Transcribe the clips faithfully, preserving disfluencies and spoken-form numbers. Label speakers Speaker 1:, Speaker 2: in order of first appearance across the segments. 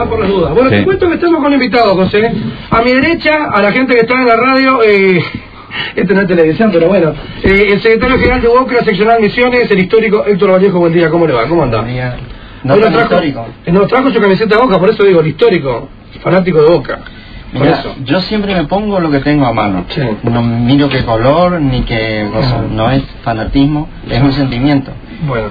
Speaker 1: Por las dudas. Bueno, sí. Te cuento que estamos con invitados, José. A mi derecha, a la gente que está en la radio, eh, este no es televisión, pero bueno, eh, el secretario general de Boca, seccional Misiones, el histórico Héctor Vallejo. Buen día, ¿cómo le va? ¿Cómo anda?
Speaker 2: Buen día. No,
Speaker 1: nos trajo, histórico. Nos trajo su camiseta de Boca, por eso digo, el histórico, fanático de Boca. Por
Speaker 2: Mirá,
Speaker 1: eso.
Speaker 2: Yo siempre me pongo lo que tengo a mano. Sí. No miro qué color, ni qué cosa. Uh-huh. No es fanatismo, es un sentimiento.
Speaker 1: Bueno.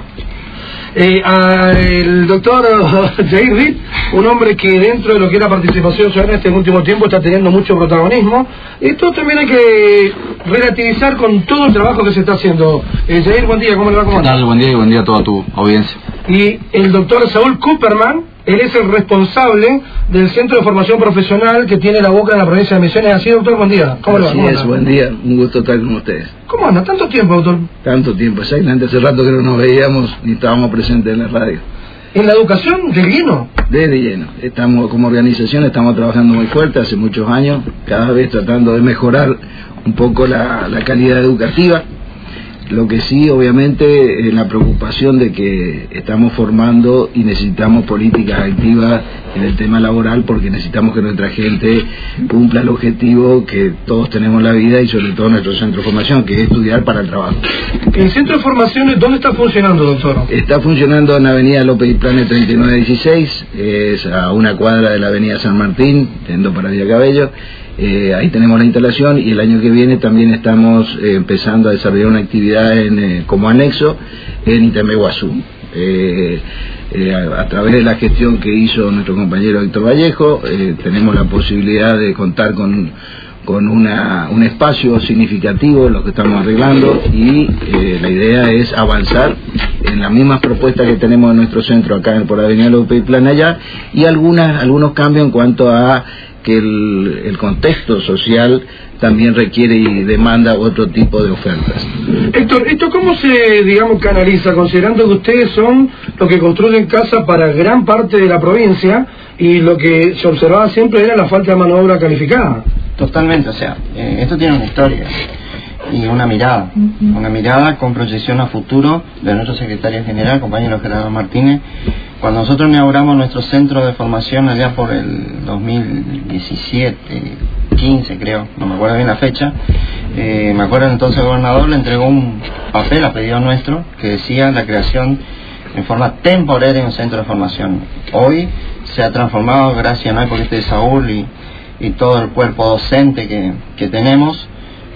Speaker 1: Eh, a, el doctor Jair Reed, un hombre que dentro de lo que es la participación ciudadana en este último tiempo está teniendo mucho protagonismo. Esto también hay que relativizar con todo el trabajo que se está haciendo. Eh, Jair, buen día, ¿cómo le va? ¿Cómo anda?
Speaker 3: Buen día y buen día a toda tu audiencia.
Speaker 1: Y el doctor Saúl Cooperman, él es el responsable del Centro de Formación Profesional que tiene la Boca en la provincia de Misiones. Así, doctor, buen día.
Speaker 4: ¿Cómo le va? Así es, buen día, un gusto estar con ustedes.
Speaker 1: ¿Cómo anda? ¿Tanto tiempo, doctor?
Speaker 4: Tanto tiempo, exactamente. Hace rato que no nos veíamos ni estábamos presentes en la radio.
Speaker 1: ¿En la educación de lleno?
Speaker 4: De lleno. Estamos, como organización, estamos trabajando muy fuerte hace muchos años, cada vez tratando de mejorar un poco la, la calidad educativa. Lo que sí, obviamente, es la preocupación de que estamos formando y necesitamos políticas activas en el tema laboral, porque necesitamos que nuestra gente cumpla el objetivo que todos tenemos en la vida y sobre todo nuestro centro de formación, que es estudiar para el trabajo.
Speaker 1: ¿El centro de formación dónde está funcionando, doctor?
Speaker 4: Está funcionando en la avenida López y Planes treinta y nueve dieciséis, es a una cuadra de la avenida San Martín, yendo para Villa Cabello. Eh, ahí tenemos la instalación y el año que viene también estamos eh, empezando a desarrollar una actividad en, eh, como anexo en Itemeguazú. Eh, eh, a, a través de la gestión que hizo nuestro compañero Héctor Vallejo, eh, tenemos la posibilidad de contar con, con una, un espacio significativo en lo que estamos arreglando y eh, la idea es avanzar en las mismas propuestas que tenemos en nuestro centro acá por la avenida López y Plan allá, y algunas, algunos cambios en cuanto a que el, el contexto social también requiere y demanda otro tipo de ofertas.
Speaker 1: Héctor, ¿esto cómo se, digamos, canaliza, considerando que ustedes son los que construyen casa para gran parte de la provincia y lo que se observaba siempre era la falta de mano de obra calificada?
Speaker 2: Totalmente, o sea, eh, esto tiene una historia y una mirada, uh-huh. una mirada con proyección a futuro de nuestro secretario general, compañero Gerardo Martínez. Cuando nosotros inauguramos nuestro centro de formación allá por el dos mil diecisiete, quince creo, no me acuerdo bien la fecha, eh, me acuerdo entonces el gobernador le entregó un papel a pedido nuestro que decía la creación en forma temporaria de un centro de formación. Hoy se ha transformado, gracias a porque este Saúl y, y todo el cuerpo docente que, que tenemos,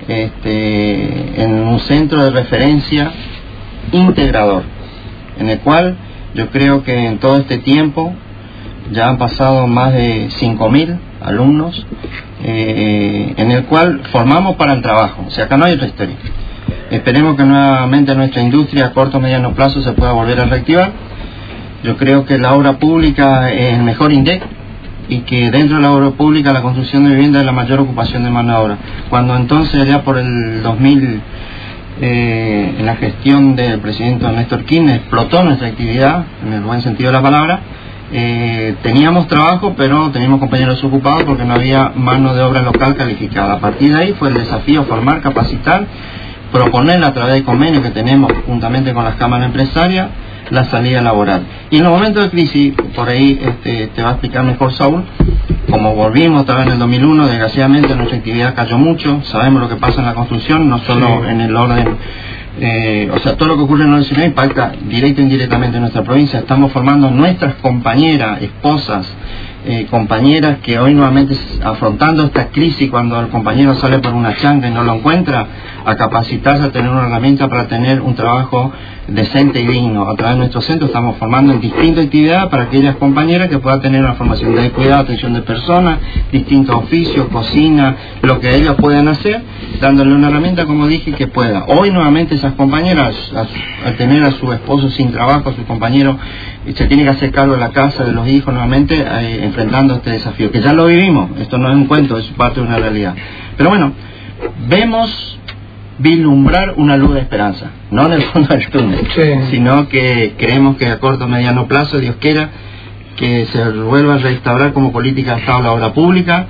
Speaker 2: este, en un centro de referencia integrador, en el cual yo creo que en todo este tiempo ya han pasado más de cinco mil alumnos, eh, en el cual formamos para el trabajo. O sea, acá no hay otra historia. Esperemos que nuevamente nuestra industria a corto o mediano plazo se pueda volver a reactivar. Yo creo que la obra pública es el mejor INDEC y que dentro de la obra pública la construcción de vivienda es la mayor ocupación de mano de obra. Cuando entonces allá por el dos mil, eh, en la gestión del presidente Néstor Kirchner, explotó nuestra actividad, en el buen sentido de la palabra, eh, teníamos trabajo pero teníamos compañeros ocupados porque no había mano de obra local calificada. A partir de ahí fue el desafío formar, capacitar, proponer a través de convenios que tenemos juntamente con las cámaras empresarias la salida laboral. Y en los momentos de crisis, por ahí este, te va a explicar mejor Saúl, como volvimos otra vez en el dos mil uno, desgraciadamente nuestra actividad cayó mucho, sabemos lo que pasa en la construcción, no solo sí. en el orden, eh, o sea, todo lo que ocurre en la ciudad impacta directo e indirectamente en nuestra provincia. Estamos formando nuestras compañeras, esposas, eh, compañeras que hoy nuevamente afrontando esta crisis, cuando el compañero sale por una changa y no lo encuentra, a capacitarse, a tener una herramienta para tener un trabajo decente y digno. A través de nuestro centro estamos formando en distintas actividades para aquellas compañeras que puedan tener una formación de cuidado, atención de personas, distintos oficios, cocina, lo que ellas puedan hacer, dándole una herramienta, como dije, que pueda. Hoy nuevamente esas compañeras, al tener a su esposo sin trabajo, a su compañero, se tiene que hacer cargo de la casa, de los hijos, nuevamente eh, enfrentando este desafío, que ya lo vivimos, esto no es un cuento, es parte de una realidad. Pero bueno, vemos vislumbrar una luz de esperanza, no en el fondo del túnel, sí. sino que creemos que a corto o mediano plazo, Dios quiera, que se vuelva a restaurar como política de Estado la obra pública,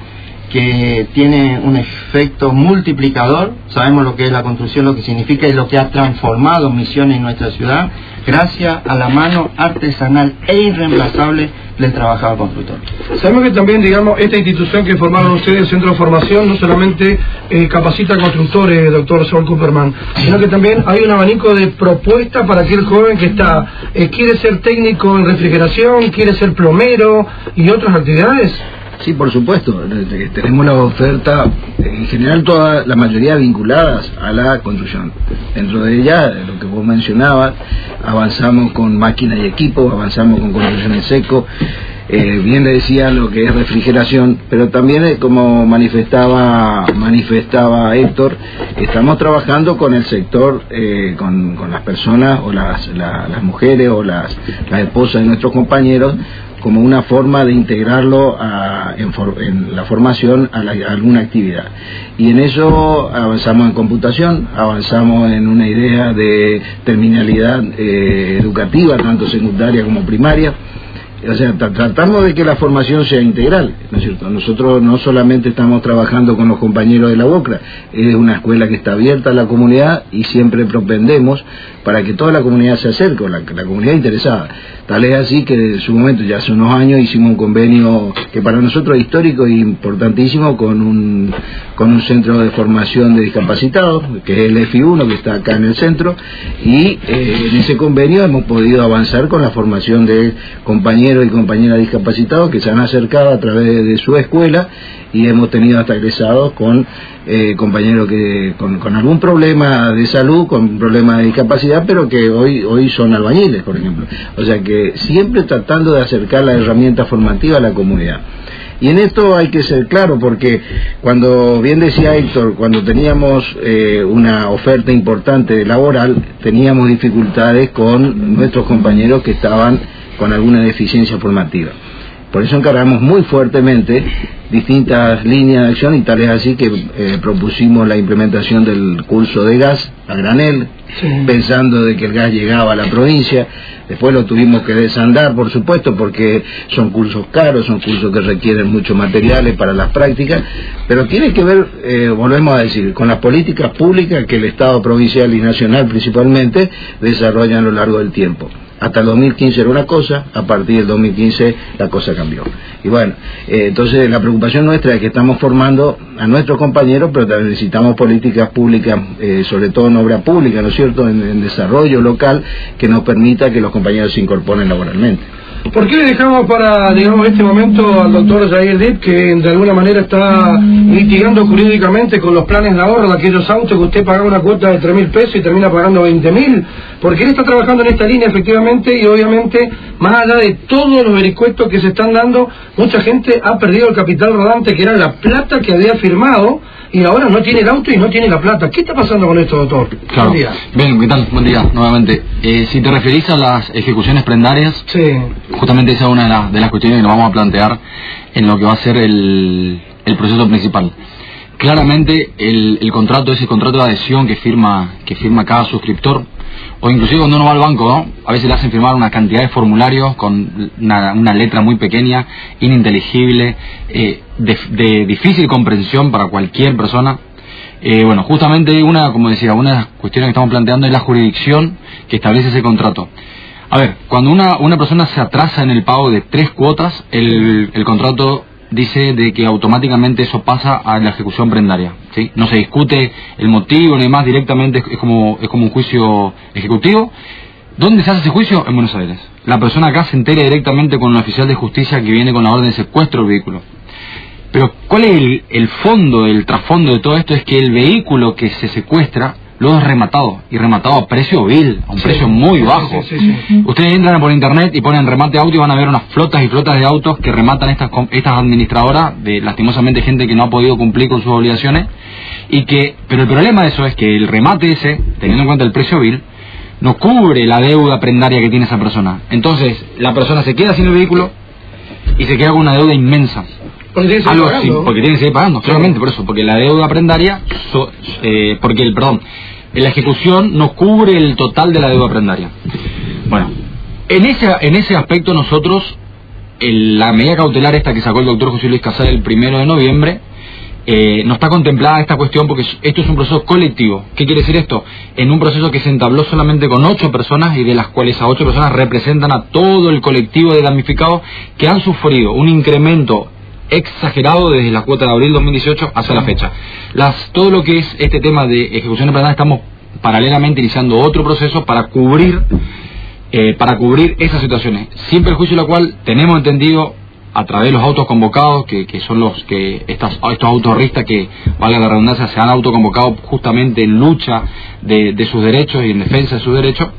Speaker 2: que tiene un efecto multiplicador. Sabemos lo que es la construcción, lo que significa y lo que ha transformado Misiones en nuestra ciudad, gracias a la mano artesanal e irreemplazable del trabajador constructor.
Speaker 1: Sabemos que también, digamos, esta institución que formaron ustedes, el Centro de Formación, no solamente eh, capacita constructores, doctor Saúl Cooperman, sino que también hay un abanico de propuestas para aquel joven que está eh, quiere ser técnico en refrigeración, quiere ser plomero y otras actividades.
Speaker 4: Sí, por supuesto. Tenemos la oferta, en general toda la mayoría vinculadas a la construcción. Dentro de ella, lo que vos mencionabas, avanzamos con máquinas y equipos, avanzamos con construcción en seco. Eh, bien le decía lo que es refrigeración, pero también eh, como manifestaba manifestaba Héctor, estamos trabajando con el sector, eh, con, con las personas o las, la, las mujeres o las, las esposas de nuestros compañeros, como una forma de integrarlo a, en, for, en la formación a, la, a alguna actividad. Y en eso avanzamos en computación, avanzamos en una idea de terminalidad eh, educativa, tanto secundaria como primaria. O sea, tratamos de que la formación sea integral, ¿no es cierto? Nosotros no solamente estamos trabajando con los compañeros de la UOCRA, es una escuela que está abierta a la comunidad y siempre propendemos para que toda la comunidad se acerque, la, la comunidad interesada. Tal es así que en su momento, ya hace unos años, hicimos un convenio que para nosotros es histórico e importantísimo con un, con un centro de formación de discapacitados, que es el F I uno, que está acá en el centro, y eh, en ese convenio hemos podido avanzar con la formación de compañeros y compañeras discapacitados que se han acercado a través de su escuela, y hemos tenido hasta egresados con eh, compañeros que con, con algún problema de salud, con problema de discapacidad, pero que hoy hoy son albañiles, por ejemplo. O sea que siempre tratando de acercar la herramienta formativa a la comunidad. Y en esto hay que ser claro, porque cuando, bien decía Héctor, cuando teníamos eh, una oferta importante laboral, teníamos dificultades con nuestros compañeros que estaban con alguna deficiencia formativa. Por eso encargamos muy fuertemente distintas líneas de acción, y tal es así que eh, propusimos la implementación del curso de gas a granel, sí, pensando de que el gas llegaba a la provincia. Después lo tuvimos que desandar, por supuesto, porque son cursos caros, son cursos que requieren muchos materiales para las prácticas, pero tiene que ver, eh, volvemos a decir, con las políticas públicas que el Estado provincial y nacional principalmente desarrollan a lo largo del tiempo. Hasta el dos mil quince era una cosa, a partir del dos mil quince la cosa cambió. Y bueno, eh, entonces la preocupación nuestra es que estamos formando a nuestros compañeros, pero también necesitamos políticas públicas, eh, sobre todo en obra pública, ¿no es cierto?, en, en desarrollo local, que nos permita que los compañeros se incorporen laboralmente.
Speaker 1: ¿Por qué le dejamos para, digamos, este momento al doctor Jair Dip, que de alguna manera está litigando jurídicamente con los planes de ahorro de aquellos autos que usted pagaba una cuota de tres mil pesos y termina pagando veinte mil? Porque él está trabajando en esta línea efectivamente, y obviamente, más allá de todos los vericuetos que se están dando, mucha gente ha perdido el capital rodante, que era la plata que había firmado, y ahora no tiene el auto y no tiene la plata. ¿Qué está pasando con esto, doctor?
Speaker 3: Claro. Buen día. Bien, ¿qué tal? Buen día, nuevamente. Eh, si te referís a las ejecuciones prendarias,
Speaker 1: sí,
Speaker 3: justamente esa es una de, la, de las cuestiones que nos vamos a plantear en lo que va a ser el, el proceso principal. Claramente, el, el contrato, ese contrato de adhesión que firma, que firma cada suscriptor, o inclusive cuando uno va al banco, ¿no?, a veces le hacen firmar una cantidad de formularios con una, una letra muy pequeña, ininteligible, eh, de, de difícil comprensión para cualquier persona. Eh, bueno, justamente una, como decía, una de las cuestiones que estamos planteando es la jurisdicción que establece ese contrato. A ver, cuando una, una persona se atrasa en el pago de tres cuotas, el, el contrato dice de que automáticamente eso pasa a la ejecución prendaria, ¿sí? No se discute el motivo ni más, directamente es como, es como un juicio ejecutivo. ¿Dónde se hace ese juicio? En Buenos Aires. La persona acá se entera directamente con el oficial de justicia que viene con la orden de secuestro del vehículo. Pero ¿cuál es el, el fondo, el trasfondo de todo esto? Es que el vehículo que se secuestra luego es rematado, y rematado a precio vil, a un sí, precio muy bajo. Sí, sí, sí. Ustedes entran por internet y ponen remate auto y van a ver unas flotas y flotas de autos que rematan estas, estas administradoras, de lastimosamente gente que no ha podido cumplir con sus obligaciones, y que, pero el problema de eso es que el remate ese, teniendo en cuenta el precio vil, no cubre la deuda prendaria que tiene esa persona. Entonces, la persona se queda sin el vehículo y se queda con una deuda inmensa.
Speaker 1: Porque tiene que seguir pagando.
Speaker 3: Sí, porque tiene que seguir pagando, claramente, por eso, porque la deuda prendaria, so, eh, porque el, perdón, la ejecución no cubre el total de la deuda prendaria. Bueno, en ese, en ese aspecto nosotros, el, la medida cautelar esta que sacó el doctor José Luis Casal el primero de noviembre, Eh, no está contemplada esta cuestión porque esto es un proceso colectivo. ¿Qué quiere decir esto? En un proceso que se entabló solamente con ocho personas y de las cuales a ocho personas representan a todo el colectivo de damnificados que han sufrido un incremento exagerado desde la cuota de abril dos mil dieciocho hasta la fecha. Las, todo lo que es este tema de ejecución empresarial, estamos paralelamente iniciando otro proceso para cubrir eh, para cubrir esas situaciones, sin perjuicio de la cual tenemos entendido a través de los autos convocados, que, que son los que estas, estos autorristas que, valga la redundancia, se han autoconvocado justamente en lucha de, de sus derechos y en defensa de sus derechos,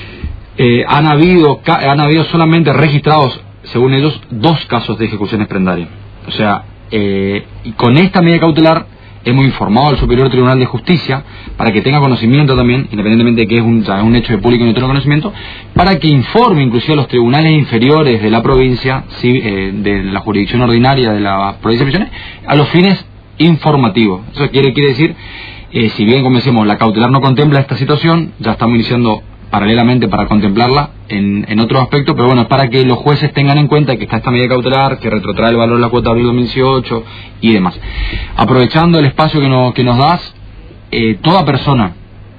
Speaker 3: eh, han habido han habido solamente registrados, según ellos, dos casos de ejecuciones prendarias. O sea, eh, y con esta medida cautelar hemos informado al Superior Tribunal de Justicia para que tenga conocimiento también, independientemente de que es un, ya, un hecho de público y no tenga conocimiento, para que informe inclusive a los tribunales inferiores de la provincia, sí, eh, de la jurisdicción ordinaria de la provincia de Misiones, a los fines informativos. Eso quiere, quiere decir, eh, si bien, como decimos, la cautelar no contempla esta situación, ya estamos iniciando paralelamente para contemplarla en, en otros aspectos, pero bueno, es para que los jueces tengan en cuenta que está esta medida cautelar, que retrotrae el valor de la cuota de abril dos mil dieciocho y demás. Aprovechando el espacio que, no, que nos das, eh, toda persona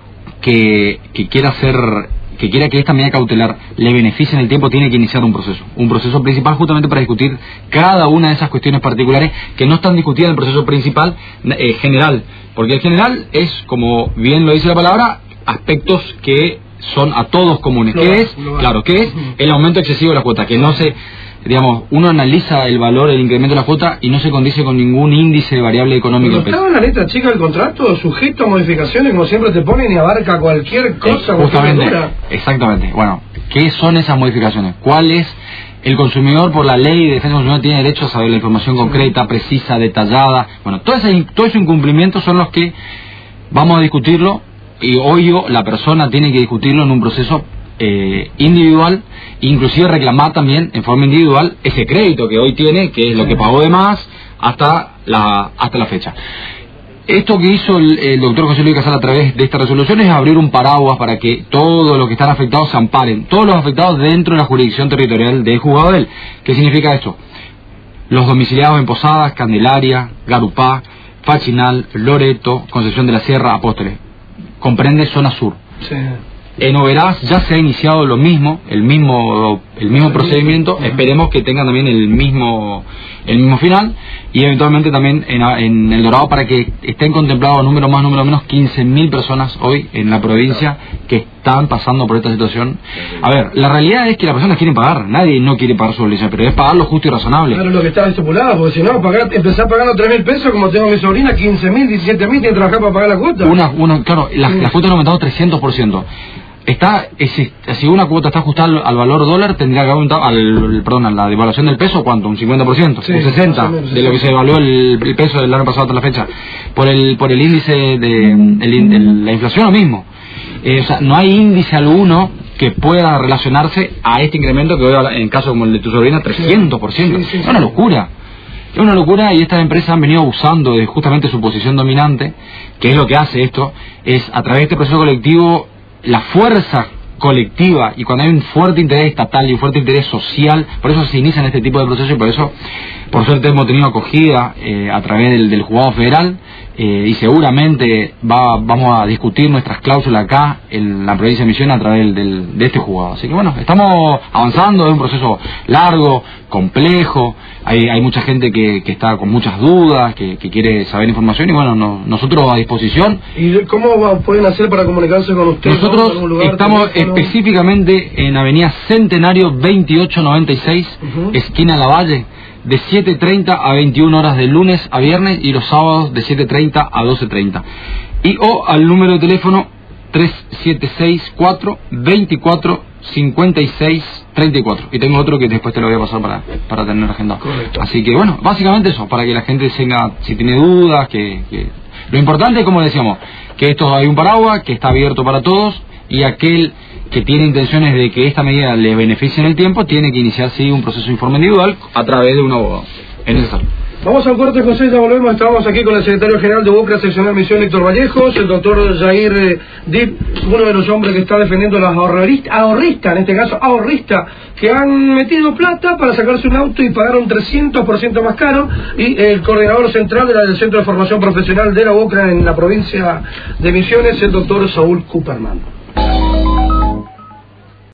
Speaker 3: que, que quiera hacer, que quiera que esta medida cautelar le beneficie en el tiempo, tiene que iniciar un proceso, un proceso principal justamente para discutir cada una de esas cuestiones particulares que no están discutidas en el proceso principal eh, general, porque el general es, como bien lo dice la palabra, aspectos que son a todos comunes. ¿Qué es? Claro, ¿qué es? El aumento excesivo de la cuota, que no se, digamos, uno analiza el valor, el incremento de la cuota y no se condice con ningún índice de variable económica.
Speaker 1: Pero estaba en la letra chica del contrato, sujeto a modificaciones, como siempre te ponen, y abarca cualquier cosa.
Speaker 3: Eh, justamente, exactamente. Bueno, ¿qué son esas modificaciones? ¿Cuál es? El consumidor, por la ley de defensa del consumidor, tiene derecho a saber la información concreta, precisa, detallada. Bueno, todo ese, todo ese incumplimiento son los que vamos a discutirlo. Y hoy yo, la persona tiene que discutirlo en un proceso eh, individual, inclusive reclamar también en forma individual ese crédito que hoy tiene, que es lo que pagó de más hasta la hasta la fecha. Esto que hizo el, el doctor José Luis Casal a través de esta resolución es abrir un paraguas para que todos los que están afectados se amparen, todos los afectados dentro de la jurisdicción territorial del juzgado de él. ¿Qué significa esto? Los domiciliados en Posadas, Candelaria, Garupá, Fachinal, Loreto, Concepción de la Sierra, Apóstoles. Comprende zona sur. Sí. En Oberás ya se ha iniciado lo mismo, el mismo el mismo procedimiento, esperemos que tengan también el mismo el mismo final, y eventualmente también en, en El Dorado, para que estén contemplados número más, número menos, quince mil personas hoy en la provincia que están pasando por esta situación. A ver, la realidad es que las personas quieren pagar, nadie no quiere pagar su obligación, pero es pagar lo justo y razonable.
Speaker 1: Claro, lo que estaba estipulado, porque si no, pagar, empezar pagando tres mil pesos, como tengo mi sobrina, quince mil, diecisiete mil, tiene que trabajar para pagar la cuota.
Speaker 3: Una, una, claro, las, sí. las cuotas han aumentado trescientos por ciento. Está, si una cuota está ajustada al valor dólar, tendría que aumentar, al, perdón, a la devaluación del peso, ¿cuánto? Un cincuenta por ciento, sí, un sesenta por ciento de lo que se devaluó el, el peso del año pasado hasta la fecha. Por el por el índice de, el, de la inflación, lo mismo. Eh, o sea, no hay índice alguno que pueda relacionarse a este incremento que hoy, en caso como el de tu sobrina, trescientos por ciento. Sí, sí, sí, es una locura. Es una locura, y estas empresas han venido abusando de justamente su posición dominante, que es lo que hace esto, es a través de este proceso colectivo, la fuerza colectiva, y cuando hay un fuerte interés estatal y un fuerte interés social, por eso se inician este tipo de procesos, y por eso, por suerte, hemos tenido acogida eh, a través del, del juzgado federal, eh, y seguramente va, vamos a discutir nuestras cláusulas acá en la provincia de Misiones a través del, del, de este juzgado. Así que bueno, estamos avanzando, es un proceso largo, complejo, hay, hay mucha gente que, que está con muchas dudas, que, que quiere saber información, y bueno, no, nosotros a disposición.
Speaker 1: ¿Y cómo va, pueden hacer para comunicarse con ustedes?
Speaker 3: Nosotros estamos específicamente en Avenida Centenario veintiocho noventa y seis, uh-huh. esquina Lavalle, de siete treinta a veintiuna horas de lunes a viernes, y los sábados de siete treinta a doce treinta. Y o al número de teléfono tres siete seis cuatro, veinticuatro, cincuenta y seis, treinta y cuatro. Y tengo otro que después te lo voy a pasar para, para tener agendado. Correcto. Así que bueno, básicamente eso, para que la gente tenga, si tiene dudas, que, que... Lo importante es, como decíamos, que esto hay un paraguas, que está abierto para todos, y aquel que tiene intenciones de que esta medida le beneficie en el tiempo, tiene que iniciar sí un proceso de informe individual a través de un abogado. Es necesario.
Speaker 1: Vamos a un corte, José, ya volvemos. Estamos aquí con el secretario general de UOCRA Seccional Misión, Héctor Vallejos, el doctor Jair eh, Dip, uno de los hombres que está defendiendo a los ahorristas, ahorristas, en este caso ahorristas, que han metido plata para sacarse un auto y pagaron trescientos por ciento más caro, y el coordinador central de la, del Centro de Formación Profesional de la UOCRA en la provincia de Misiones, el doctor Saúl Cooperman.